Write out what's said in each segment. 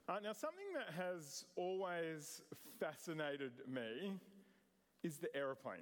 Now, something that has always fascinated me is the aeroplane.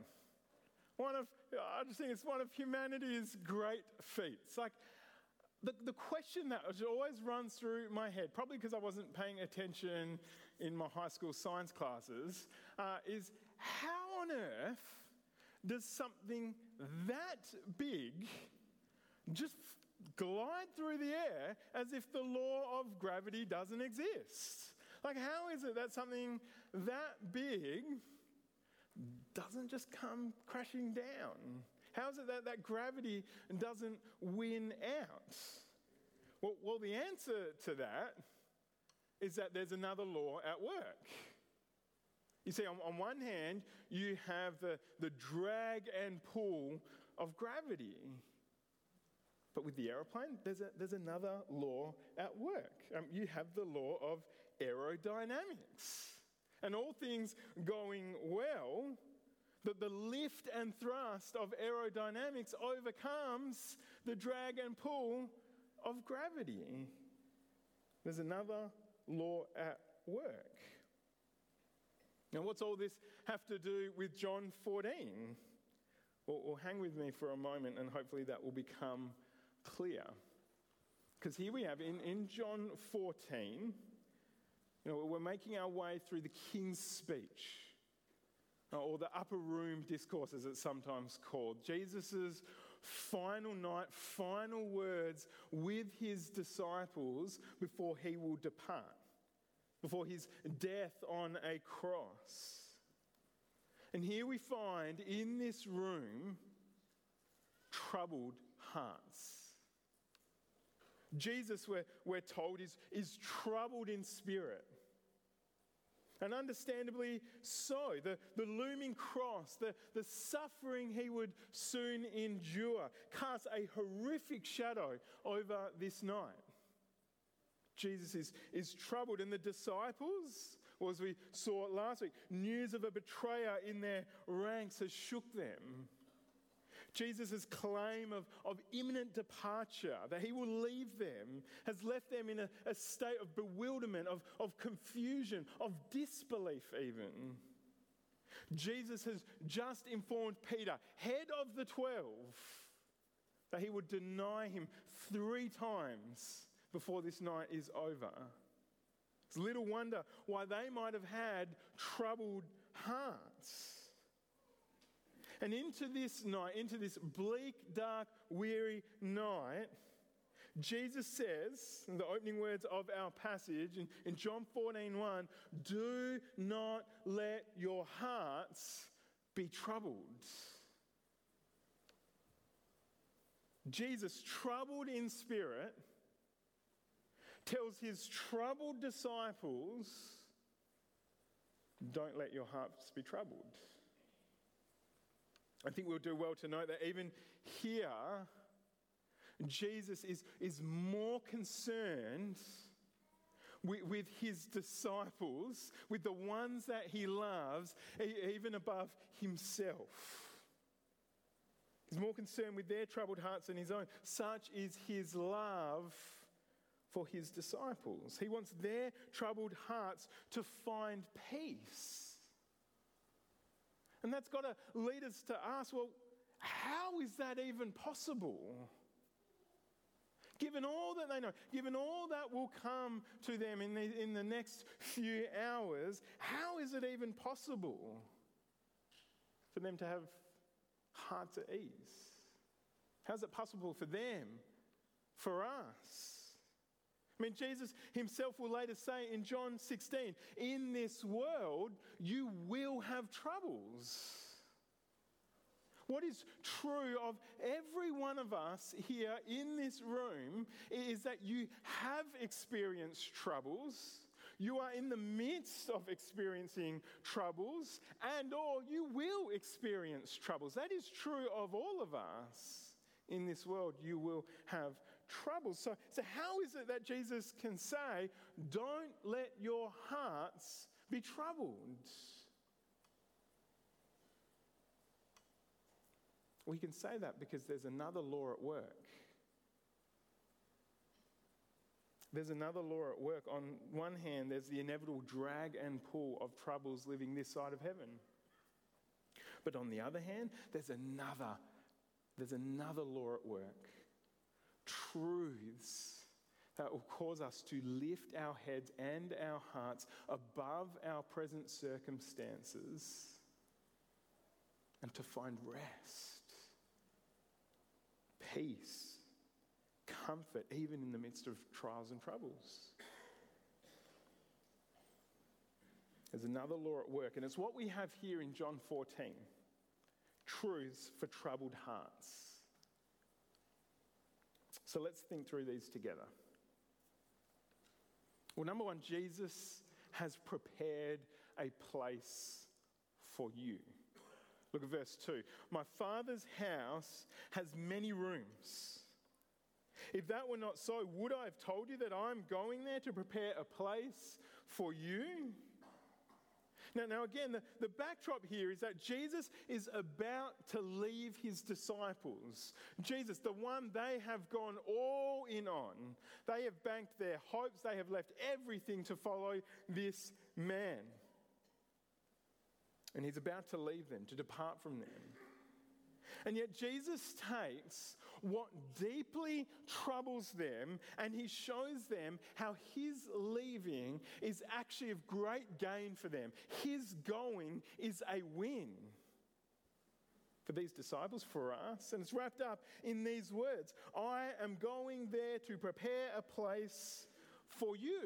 I just think it's one of humanity's great feats. Like, the question that always runs through my head, probably because I wasn't paying attention in my high school science classes, is how on earth does something that big just glide through the air as if the law of gravity doesn't exist? Like, how is it that something that big doesn't just come crashing down? How is it that gravity doesn't win out? Well, the answer to that is that there's another law at work. You see, on one hand, you have the drag and pull of gravity. But with the aeroplane, there's another law at work. You have the law of aerodynamics. And all things going well, the lift and thrust of aerodynamics overcomes the drag and pull of gravity. There's another law at work. Now, what's all this have to do with John 14? Well, hang with me for a moment and hopefully that will become clear. Because here we have in John 14, we're making our way through the King's Speech, or the upper room discourse as it's sometimes called. Jesus' final night, final words with his disciples before he will depart, before his death on a cross. And here we find in this room troubled hearts. Jesus, we're told, is troubled in spirit. And understandably so. The looming cross, the suffering he would soon endure, casts a horrific shadow over this night. Jesus is troubled, and the disciples, well, as we saw last week, news of a betrayer in their ranks has shook them. Jesus' claim of imminent departure, that he will leave them, has left them in a state of bewilderment, of confusion, of disbelief even. Jesus has just informed Peter, head of the 12, that he would deny him 3 times before this night is over. It's little wonder why they might have had troubled hearts. And into this night, into this bleak, dark, weary night, Jesus says, in the opening words of our passage in John 14:1, do not let your hearts be troubled. Jesus, troubled in spirit, tells his troubled disciples, don't let your hearts be troubled. I think we'll do well to note that even here, Jesus is more concerned with his disciples, with the ones that he loves, even above himself. He's more concerned with their troubled hearts than his own. Such is his love for his disciples. He wants their troubled hearts to find peace. And that's got to lead us to ask, well, how is that even possible? Given all that they know, given all that will come to them in the next few hours, how is it even possible for them to have hearts at ease? How is it possible for them, for us? I mean, Jesus himself will later say in John 16, in this world you will have troubles. What is true of every one of us here in this room is that you have experienced troubles, you are in the midst of experiencing troubles, and or you will experience troubles. That is true of all of us. In this world, you will have troubles. So how is it that Jesus can say, don't let your hearts be troubled? We can say that because there's another law at work. There's another law at work. On one hand, there's the inevitable drag and pull of troubles living this side of heaven. But on the other hand, there's another law at work. Truths that will cause us to lift our heads and our hearts above our present circumstances and to find rest, peace, comfort, even in the midst of trials and troubles. There's another law at work, and it's what we have here in John 14. Truths for troubled hearts. So let's think through these together. Well, number one, Jesus has prepared a place for you. Look at verse 2. My Father's house has many rooms. If that were not so, would I have told you that I'm going there to prepare a place for you? Now again, the backdrop here is that Jesus is about to leave his disciples. Jesus, the one they have gone all in on. They have banked their hopes. They have left everything to follow this man. And he's about to leave them, to depart from them. And yet Jesus takes what deeply troubles them and he shows them how his leaving is actually of great gain for them. His going is a win for these disciples, for us. And it's wrapped up in these words. I am going there to prepare a place for you.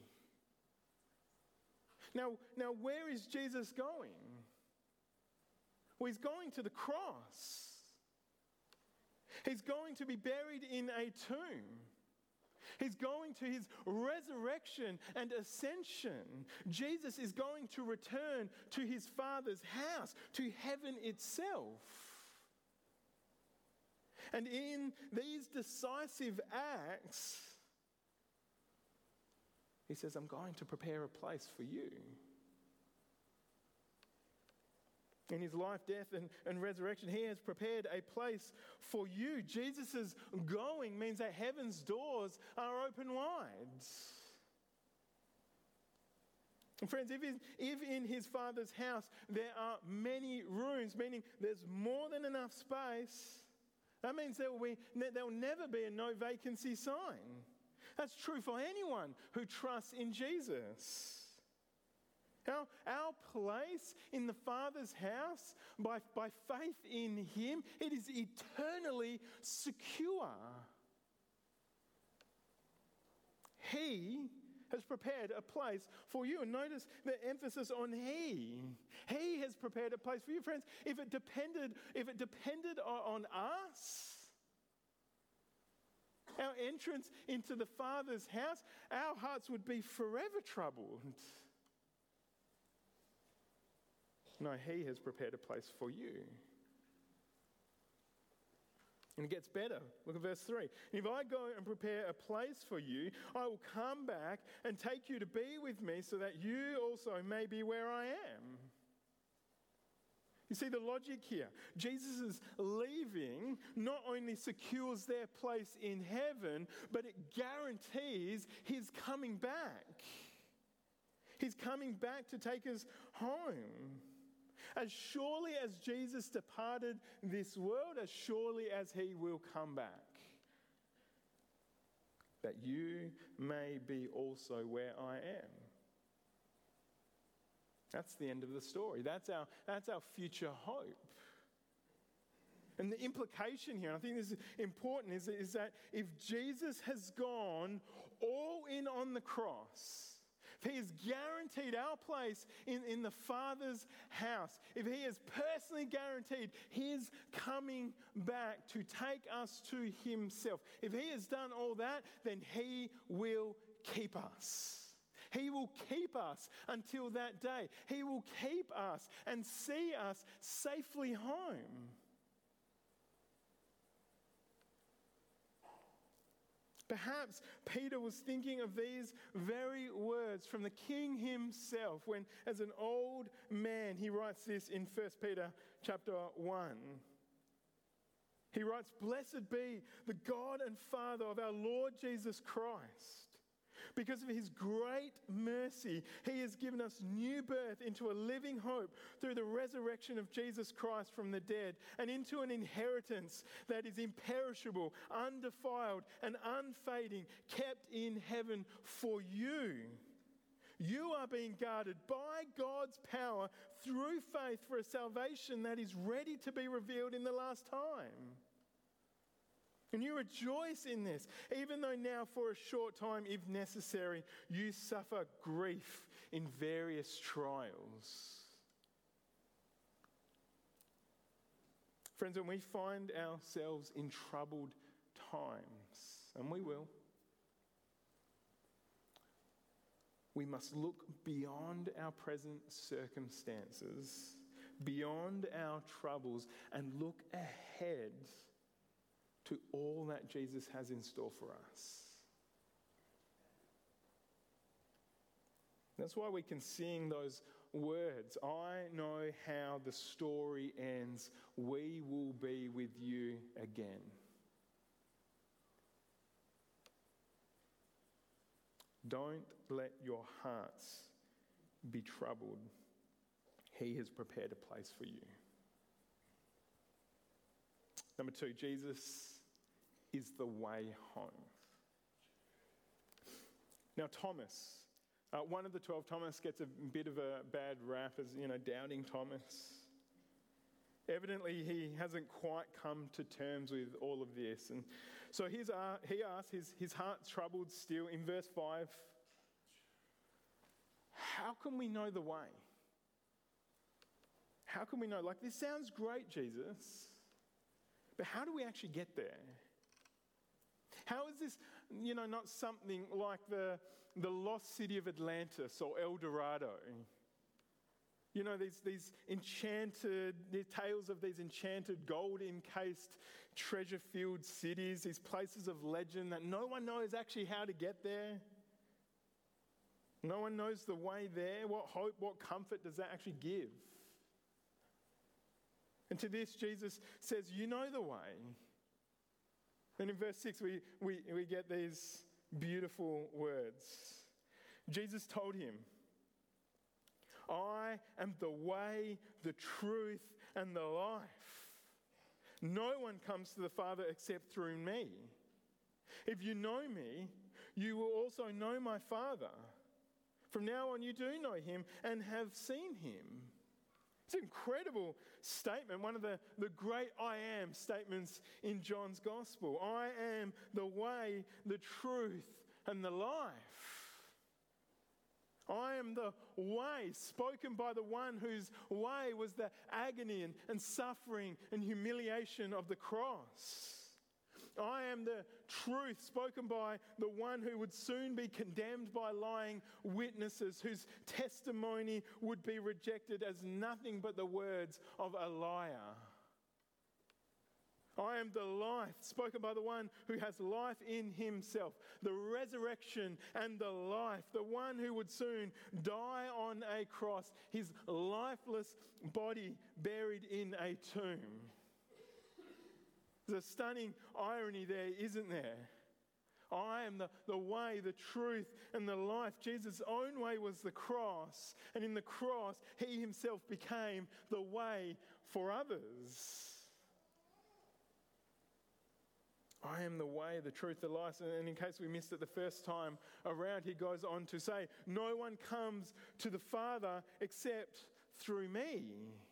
Now where is Jesus going? Well, he's going to the cross. He's going to be buried in a tomb. He's going to his resurrection and ascension. Jesus is going to return to his Father's house, to heaven itself. And in these decisive acts, he says, I'm going to prepare a place for you. In his life, death, and resurrection, he has prepared a place for you. Jesus' going means that heaven's doors are open wide. And friends, if in his Father's house there are many rooms, meaning there's more than enough space, that means there will never be a no vacancy sign. That's true for anyone who trusts in Jesus. Our place in the Father's house, by faith in him, it is eternally secure. He has prepared a place for you. And notice the emphasis on he. He has prepared a place for you. Friends, if it depended on us, our entrance into the Father's house, our hearts would be forever troubled. No, he has prepared a place for you. And it gets better. Look at verse 3. If I go and prepare a place for you, I will come back and take you to be with me so that you also may be where I am. You see the logic here. Jesus' leaving not only secures their place in heaven, but it guarantees his coming back. He's coming back to take us home. As surely as Jesus departed this world, as surely as he will come back. That you may be also where I am. That's the end of the story. That's our future hope. And the implication here, and I think this is important, is that if Jesus has gone all in on the cross, if he has guaranteed our place in the Father's house, if he has personally guaranteed his coming back to take us to himself, if he has done all that, then he will keep us. He will keep us until that day. He will keep us and see us safely home. Perhaps Peter was thinking of these very words from the King himself when, as an old man, he writes this in 1 Peter chapter 1. He writes, "Blessed be the God and Father of our Lord Jesus Christ. Because of his great mercy, he has given us new birth into a living hope through the resurrection of Jesus Christ from the dead, and into an inheritance that is imperishable, undefiled, and unfading, kept in heaven for you. You are being guarded by God's power through faith for a salvation that is ready to be revealed in the last time. And you rejoice in this, even though now for a short time, if necessary, you suffer grief in various trials. Friends, when we find ourselves in troubled times, and we will, we must look beyond our present circumstances, beyond our troubles, and look ahead to all that Jesus has in store for us. That's why we can sing those words. I know how the story ends. We will be with you again. Don't let your hearts be troubled. He has prepared a place for you. Number 2, Jesus is the way home. Now, Thomas, one of the 12, Thomas gets a bit of a bad rap as, doubting Thomas. Evidently, he hasn't quite come to terms with all of this. And so he asks, his heart's troubled still, in verse 5, how can we know the way? How can we know? This sounds great, Jesus, but how do we actually get there? How is this, not something like the lost city of Atlantis or El Dorado? These enchanted, the tales of these enchanted gold-encased, treasure-filled cities, these places of legend that no one knows actually how to get there. No one knows the way there. What hope, what comfort does that actually give? And to this, Jesus says, you know the way. And in verse 6, we get these beautiful words. Jesus told him, I am the way, the truth, and the life. No one comes to the Father except through me. If you know me, you will also know my Father. From now on, you do know him and have seen him. It's an incredible statement, one of the great I am statements in John's Gospel. I am the way, the truth, and the life. I am the way, spoken by the one whose way was the agony and suffering and humiliation of the cross. I am the truth, spoken by the one who would soon be condemned by lying witnesses, whose testimony would be rejected as nothing but the words of a liar. I am the life, spoken by the one who has life in himself, the resurrection and the life, the one who would soon die on a cross, his lifeless body buried in a tomb. There's a stunning irony there, isn't there? I am the way, the truth, and the life. Jesus' own way was the cross, and in the cross, he himself became the way for others. I am the way, the truth, the life. And in case we missed it the first time around, he goes on to say, no one comes to the Father except through me.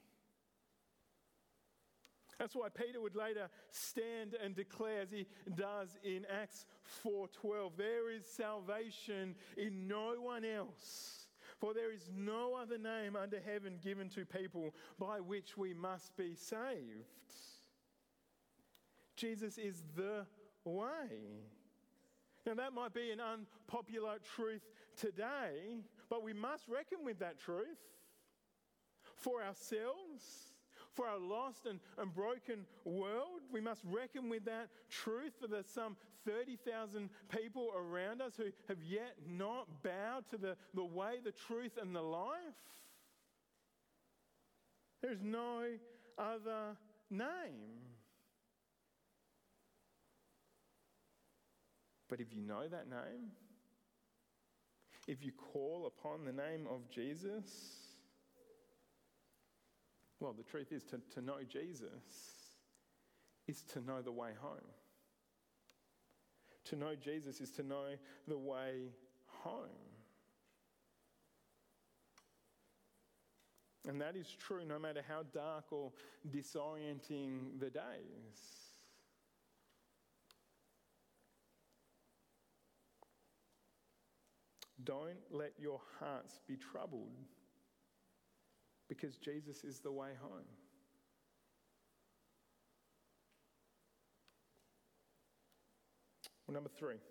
That's why Peter would later stand and declare, as he does in Acts 4:12, there is salvation in no one else, for there is no other name under heaven given to people by which we must be saved. Jesus is the way. Now that might be an unpopular truth today, but we must reckon with that truth for ourselves, for our lost and broken world. We must reckon with that truth for the some 30,000 people around us who have yet not bowed to the way, the truth, and the life. There is no other name. But if you know that name, if you call upon the name of Jesus, well, the truth is to know Jesus is to know the way home. To know Jesus is to know the way home. And that is true no matter how dark or disorienting the days. Don't let your hearts be troubled, because Jesus is the way home. Well, number 3,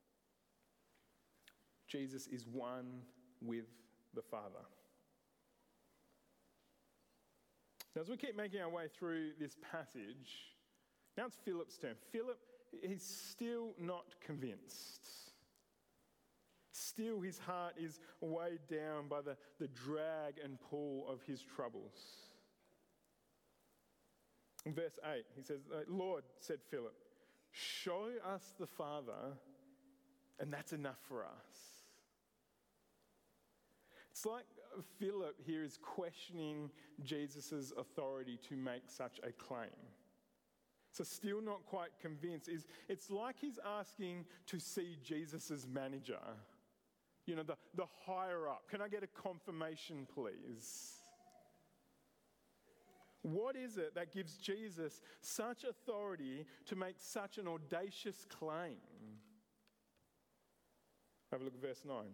Jesus is one with the Father. Now, as we keep making our way through this passage, now it's Philip's turn. Philip, he's still not convinced. Still, his heart is weighed down by the drag and pull of his troubles. In verse 8, he says, "Lord," said Philip, "show us the Father, and that's enough for us." It's like Philip here is questioning Jesus' authority to make such a claim. So still not quite convinced. It's like he's asking to see Jesus' manager. You know, the higher up. Can I get a confirmation, please? What is it that gives Jesus such authority to make such an audacious claim? Have a look at verse 9.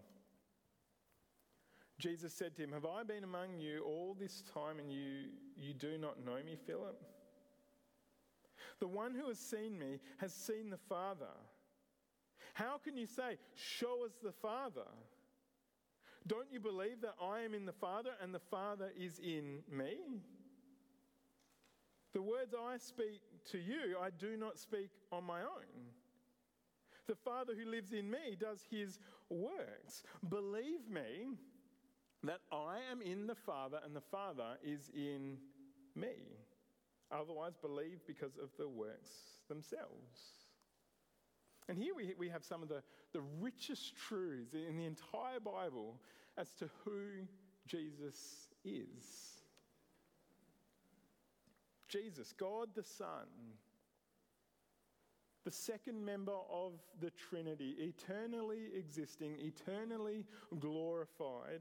Jesus said to him, "Have I been among you all this time and you do not know me, Philip? The one who has seen me has seen the Father. How can you say, 'Show us the Father'? Don't you believe that I am in the Father and the Father is in me? The words I speak to you, I do not speak on my own. The Father who lives in me does his works. Believe me that I am in the Father and the Father is in me. Otherwise, believe because of the works themselves." And here we have some of the richest truths in the entire Bible as to who Jesus is. Jesus, God the Son, the second member of the Trinity, eternally existing, eternally glorified.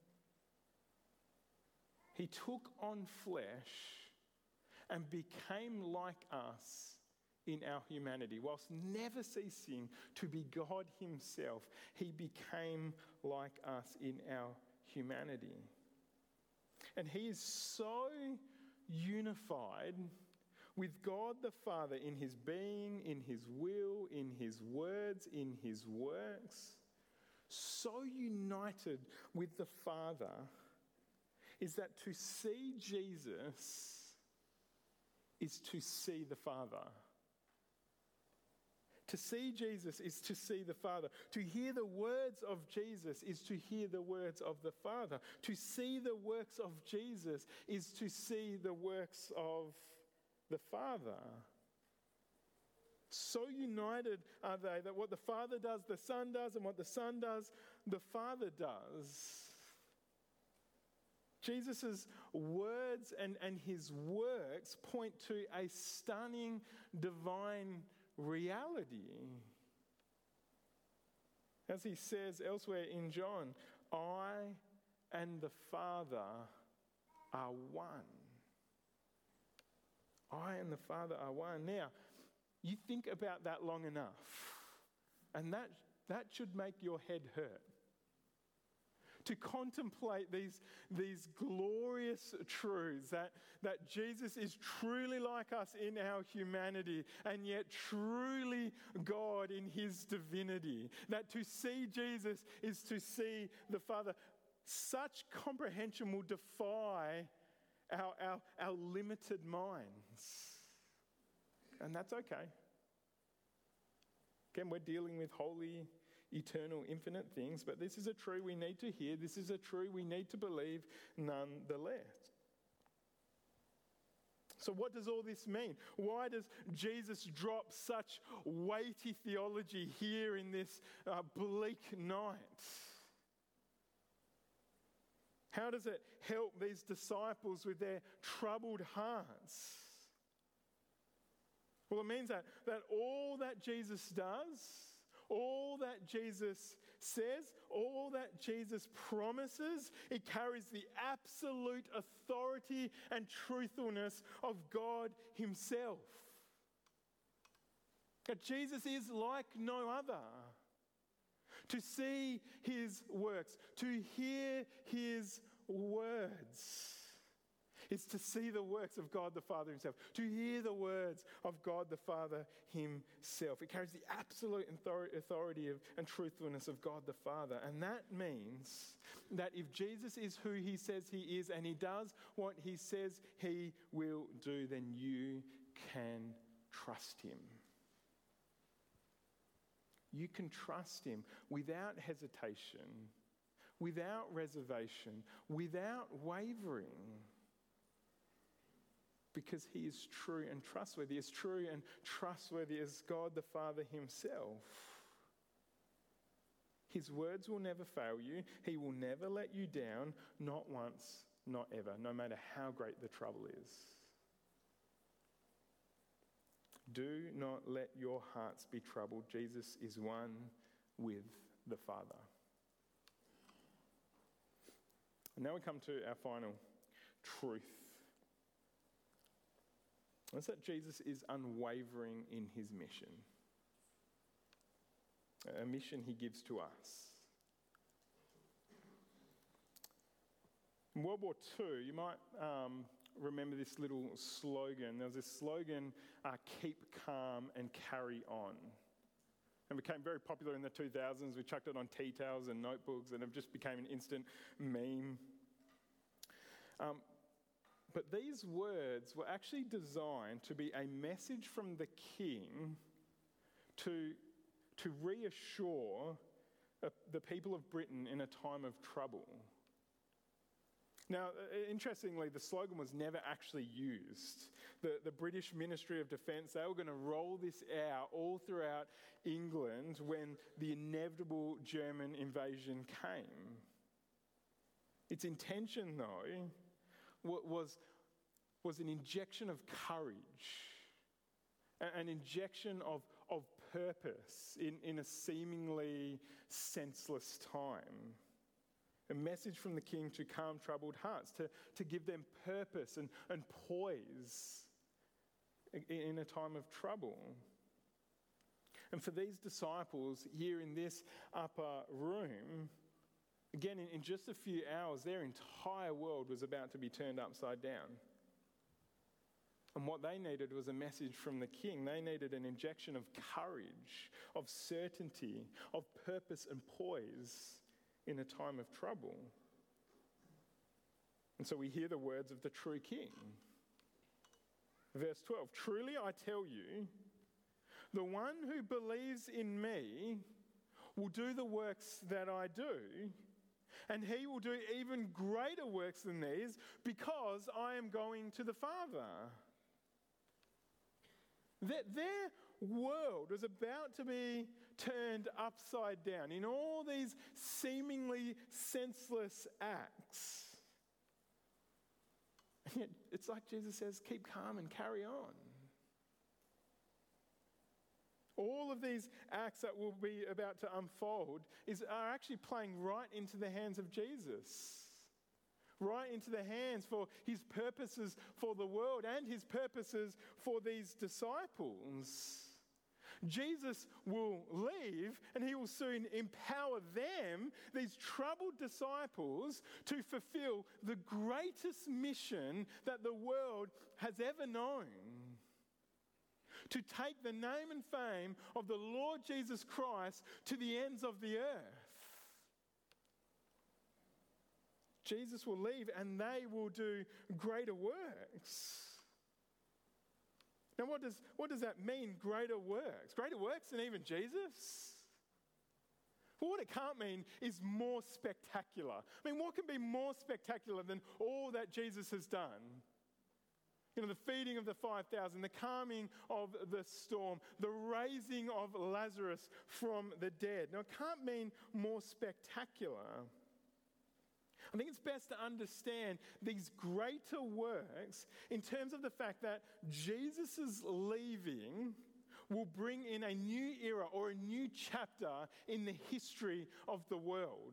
He took on flesh and became like us in our humanity. Whilst never ceasing to be God himself, he became like us in our humanity. And he is so unified with God the Father in his being, in his will, in his words, in his works. So united with the Father is that to see Jesus is to see the Father. To see Jesus is to see the Father. To hear the words of Jesus is to hear the words of the Father. To see the works of Jesus is to see the works of the Father. So united are they that what the Father does, the Son does, and what the Son does, the Father does. Jesus' words and his works point to a stunning divine reality. As he says elsewhere in John, I and the Father are one. I and the Father are one. Now, you think about that long enough, and that should make your head hurt. To contemplate these glorious truths that Jesus is truly like us in our humanity and yet truly God in his divinity. That to see Jesus is to see the Father. Such comprehension will defy our limited minds. And that's okay. Again, we're dealing with holy, eternal, infinite things, but this is a truth we need to hear. This is a truth we need to believe nonetheless. So what does all this mean? Why does Jesus drop such weighty theology here in this bleak night? How does it help these disciples with their troubled hearts? Well, it means that all that Jesus does, all that Jesus says, all that Jesus promises, it carries the absolute authority and truthfulness of God himself. That Jesus is like no other. To see his works, to hear his words, is to see the works of God the Father himself, to hear the words of God the Father himself. It carries the absolute authority and truthfulness of God the Father. And that means that if Jesus is who he says he is and he does what he says he will do, then you can trust him. You can trust him without hesitation, without reservation, without wavering. Because he is true and trustworthy, as true and trustworthy as God the Father himself. His words will never fail you. He will never let you down, not once, not ever, no matter how great the trouble is. Do not let your hearts be troubled. Jesus is one with the Father. And now we come to our final truth. It's that Jesus is unwavering in his mission. A mission he gives to us. In World War II, you might remember this little slogan. There was this slogan, keep calm and carry on. And became very popular in the 2000s. We chucked it on tea towels and notebooks, and it just became an instant meme. But these words were actually designed to be a message from the king to reassure the people of Britain in a time of trouble. Now, interestingly, the slogan was never actually used. The British Ministry of Defence, they were going to roll this out all throughout England when the inevitable German invasion came. Its intention, though, was an injection of courage, an injection of purpose in a seemingly senseless time. A message from the king to calm troubled hearts, to give them purpose and poise in a time of trouble. And for these disciples here in this upper room, again, in just a few hours, their entire world was about to be turned upside down. And what they needed was a message from the king. They needed an injection of courage, of certainty, of purpose and poise in a time of trouble. And so we hear the words of the true king. Verse 12, truly I tell you, the one who believes in me will do the works that I do, and he will do even greater works than these, because I am going to the Father. Their world was about to be turned upside down in all these seemingly senseless acts. And yet, it's like Jesus says, keep calm and carry on. All of these acts that will be about to unfold are actually playing right into the hands of Jesus. Right into the hands for his purposes for the world and his purposes for these disciples. Jesus will leave and he will soon empower them, these troubled disciples, to fulfill the greatest mission that the world has ever known. To take the name and fame of the Lord Jesus Christ to the ends of the earth. Jesus will leave and they will do greater works. Now what does that mean, greater works? Greater works than even Jesus? Well, what it can't mean is more spectacular. I mean, what can be more spectacular than all that Jesus has done? You know, the feeding of the 5,000, the calming of the storm, the raising of Lazarus from the dead. Now, it can't mean more spectacular. I think it's best to understand these greater works in terms of the fact that Jesus' leaving will bring in a new era or a new chapter in the history of the world.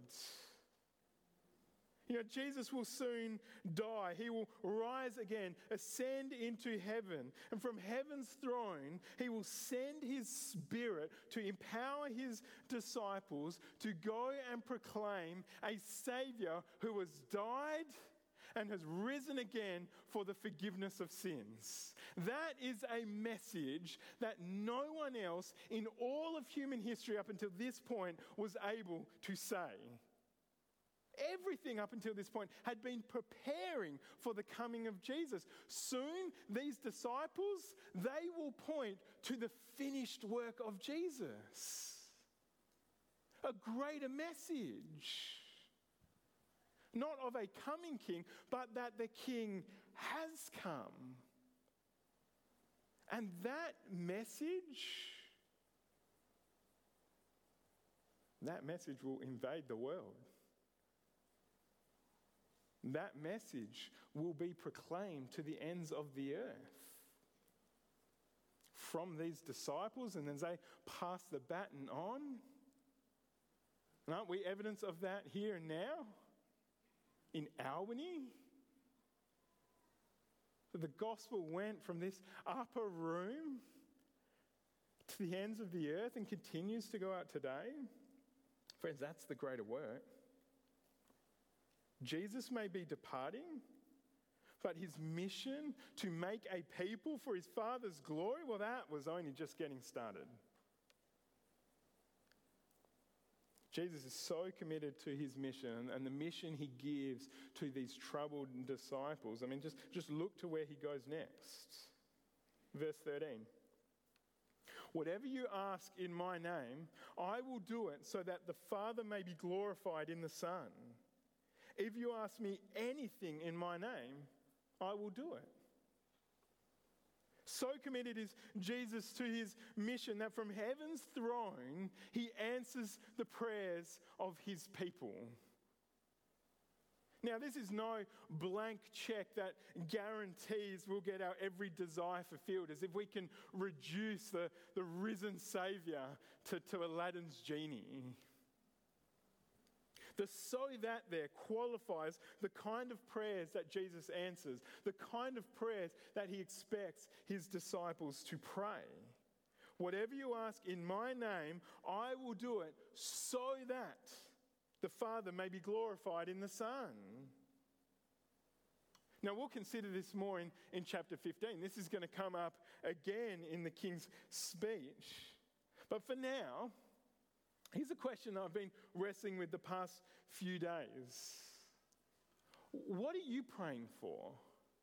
You know, Jesus will soon die. He will rise again, ascend into heaven. And from heaven's throne, he will send his Spirit to empower his disciples to go and proclaim a Saviour who has died and has risen again for the forgiveness of sins. That is a message that no one else in all of human history up until this point was able to say. Everything up until this point had been preparing for the coming of Jesus. Soon, these disciples, they will point to the finished work of Jesus. A greater message. Not of a coming king, but that the king has come. And that message will invade the world. That message will be proclaimed to the ends of the earth. From these disciples, and as they pass the baton on. And aren't we evidence of that here and now? In Albany? The gospel went from this upper room to the ends of the earth and continues to go out today. Friends, that's the greater work. Jesus may be departing, but his mission to make a people for his Father's glory, well, that was only just getting started. Jesus is so committed to his mission and the mission he gives to these troubled disciples. I mean, just look to where he goes next. Verse 13. Whatever you ask in my name, I will do it so that the Father may be glorified in the Son. If you ask me anything in my name, I will do it. So committed is Jesus to his mission that from heaven's throne, he answers the prayers of his people. Now, this is no blank check that guarantees we'll get our every desire fulfilled, as if we can reduce the risen Saviour to Aladdin's genie. The "so that" there qualifies the kind of prayers that Jesus answers, the kind of prayers that he expects his disciples to pray. Whatever you ask in my name, I will do it so that the Father may be glorified in the Son. Now, we'll consider this more in chapter 15. This is going to come up again in the king's speech. But for now, here's a question I've been wrestling with the past few days. What are you praying for?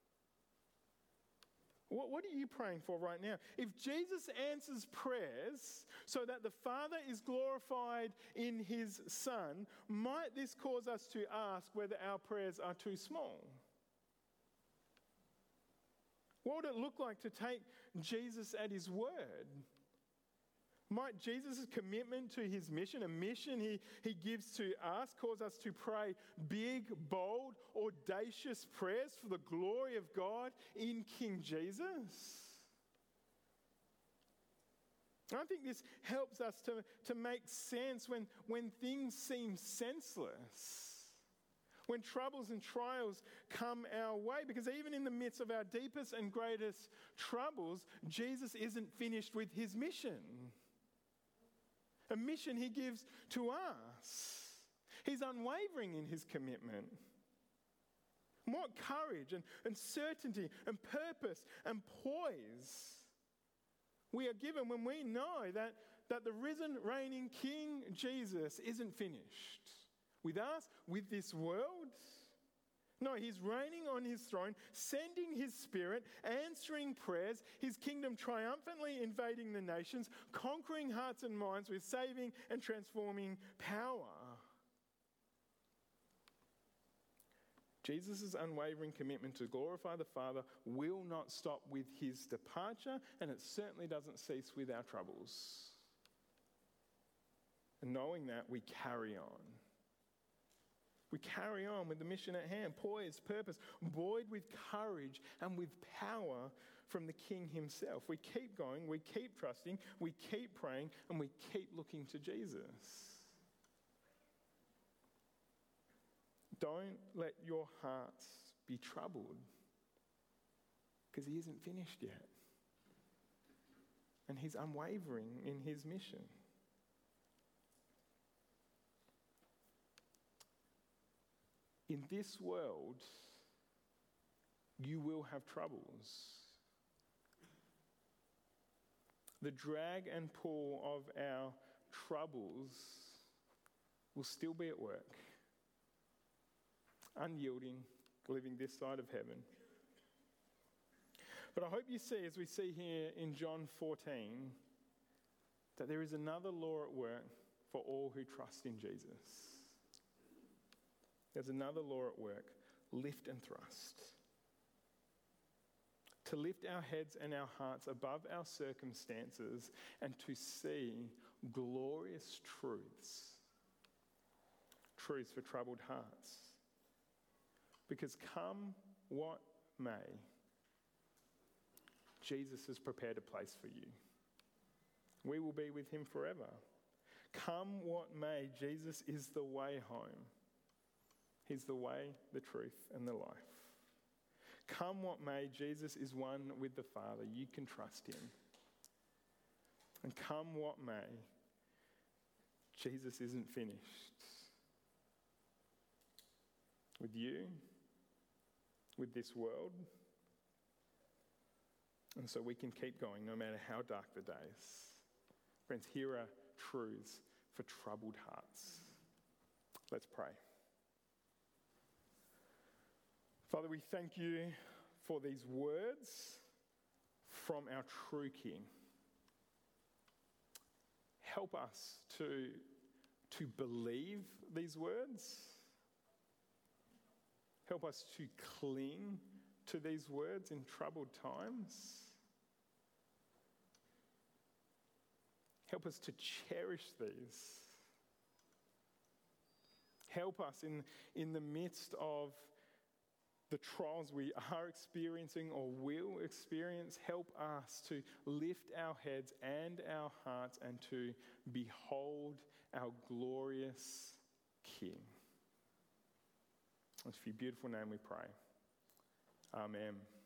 What are you praying for right now? If Jesus answers prayers so that the Father is glorified in his Son, might this cause us to ask whether our prayers are too small? What would it look like to take Jesus at his word? Might Jesus' commitment to his mission, a mission he gives to us, cause us to pray big, bold, audacious prayers for the glory of God in King Jesus? I think this helps us to make sense when things seem senseless, when troubles and trials come our way, because even in the midst of our deepest and greatest troubles, Jesus isn't finished with his mission. A mission he gives to us. He's unwavering in his commitment. What courage and certainty and purpose and poise we are given when we know that the risen, reigning King Jesus isn't finished with us, with this world. No, he's reigning on his throne, sending his Spirit, answering prayers, his kingdom triumphantly invading the nations, conquering hearts and minds with saving and transforming power. Jesus' unwavering commitment to glorify the Father will not stop with his departure, and it certainly doesn't cease with our troubles. And knowing that, we carry on. We carry on with the mission at hand, poised, purpose, buoyed with courage and with power from the King himself. We keep going, we keep trusting, we keep praying, and we keep looking to Jesus. Don't let your hearts be troubled, because he isn't finished yet. And he's unwavering in his mission. In this world, you will have troubles. The drag and pull of our troubles will still be at work, unyielding, living this side of heaven. But I hope you see, as we see here in John 14, that there is another law at work for all who trust in Jesus. There's another law at work: lift and thrust. To lift our heads and our hearts above our circumstances and to see glorious truths. Truths for troubled hearts. Because come what may, Jesus has prepared a place for you. We will be with him forever. Come what may, Jesus is the way home. He's the way, the truth, and the life. Come what may, Jesus is one with the Father. You can trust him. And come what may, Jesus isn't finished. With you, with this world. And so we can keep going no matter how dark the days. Friends, here are truths for troubled hearts. Let's pray. Father, we thank you for these words from our true King. Help us to believe these words. Help us to cling to these words in troubled times. Help us to cherish these. Help us in the midst of the trials we are experiencing or will experience. Help us to lift our heads and our hearts and to behold our glorious King. It's for your beautiful name we pray. Amen.